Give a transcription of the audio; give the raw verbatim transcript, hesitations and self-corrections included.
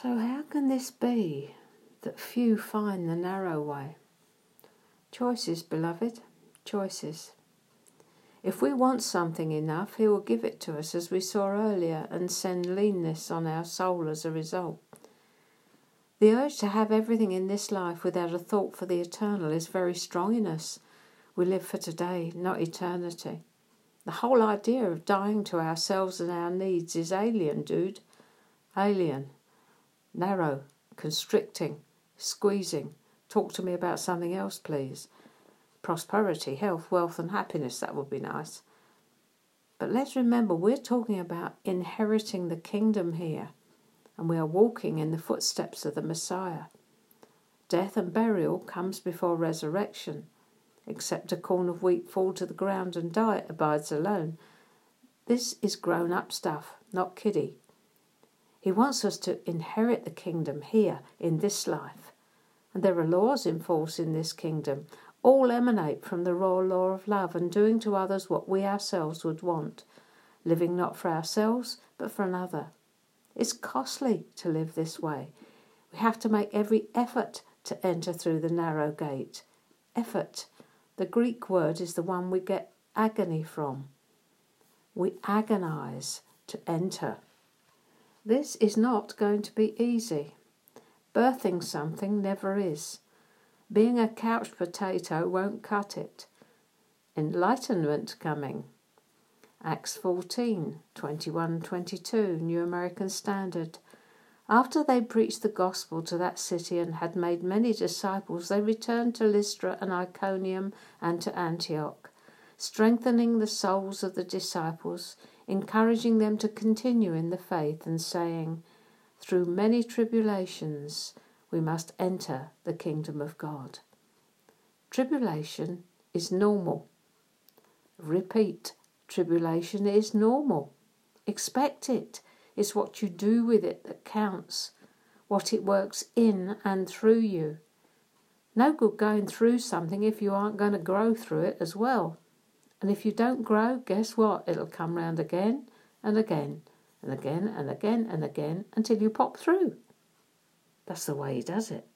So how can this be that few find the narrow way? Choices, beloved, choices. If we want something enough, he will give it to us, as we saw earlier, and send leanness on our soul as a result. The urge to have everything in this life without a thought for the eternal is very strong in us. We live for today, not eternity. The whole idea of dying to ourselves and our needs is alien, dude. Alien. Narrow. Constricting. Squeezing. Talk to me about something else, please. Prosperity, health, wealth and happiness, that would be nice. But let's remember, we're talking about inheriting the kingdom here, and we are walking in the footsteps of the Messiah. Death and burial comes before resurrection. Except a corn of wheat fall to the ground and die, it abides alone. This is grown-up stuff, not kiddie. He wants us to inherit the kingdom here in this life. And there are laws in force in this kingdom. All emanate from the royal law of love and doing to others what we ourselves would want, living not for ourselves but for another. It's costly to live this way. We have to make every effort to enter through the narrow gate. Effort. The Greek word is the one we get agony from. We agonize to enter. This is not going to be easy. Birthing something never is. Being a couch potato won't cut it. Enlightenment coming. Acts fourteen, twenty-one twenty-two, New American Standard. After they preached the gospel to that city and had made many disciples, they returned to Lystra and Iconium and to Antioch, strengthening the souls of the disciples, encouraging them to continue in the faith and saying, through many tribulations we must enter the kingdom of God. Tribulation is normal. Repeat, tribulation is normal. Expect it. It's what you do with it that counts, what it works in and through you. No good going through something if you aren't going to grow through it as well. And if you don't grow, guess what? It'll come round again and again and again and again and again until you pop through. That's the way he does it.